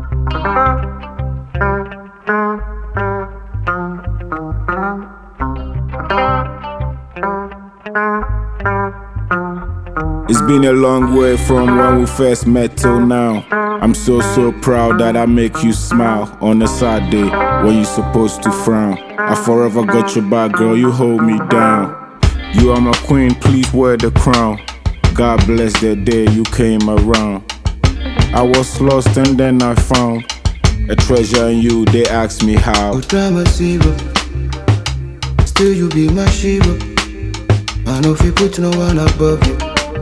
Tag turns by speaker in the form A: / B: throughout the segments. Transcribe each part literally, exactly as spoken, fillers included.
A: It's been a long way from when we first met till now. I'm so so proud that I make you smile on a sad day when you're supposed to frown. I forever got your back, girl, you hold me down. You are my queen, please wear the crown. God bless the day you came around. I was lost and then I found a treasure in you, they asked me how.
B: Oh, drama zero. Still you be my Shiva. I know if you put no one above you.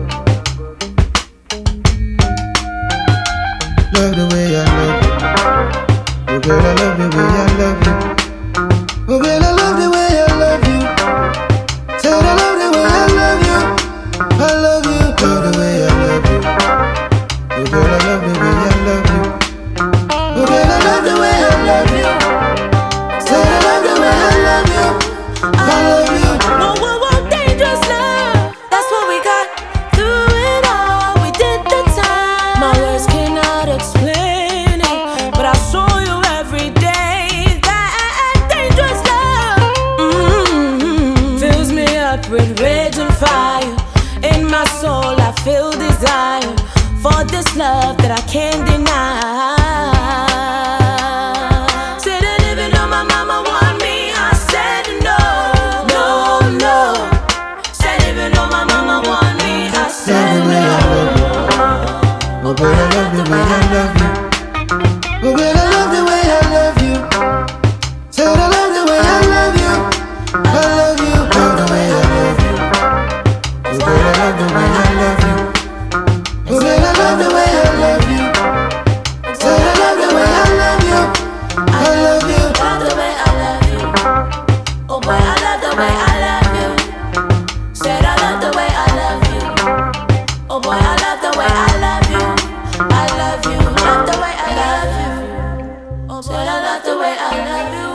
B: Love the way I love you. Oh girl, I love the way I love you. Oh girl, I love the way I love you. Said I love the way I love you. I love you. Love the way I love you. Oh girl, I love the way I love you. Oh girl, I love the way I love you. Said I love the way I love you. I love you.
C: Whoa, whoa, whoa, dangerous love. That's what we got through it all. We did the time. My words cannot explain it, but I'll show you every day that dangerous love mm-hmm. fills me up with rage and fire. In my soul I feel desire for this love that I can't deny. Said that even though my mama want me, I said no, no, no. Said even though my mama want me, I said
B: Love the way I love you. Oh girl, I love the way I love you. Oh girl, I love the way I love you. Said I love the way I love you. I love you. Love the way I love you. Oh girl, I love the way I love you. Oh girl, I love the way I love you. Said I love the way I love you. I love you.
C: Love the way I love you. Oh boy, I love the way I love you. Said I love the way I love you. Oh boy, I love the way I love you. I love you. Love the way I love you. Oh boy, I love the way I love you.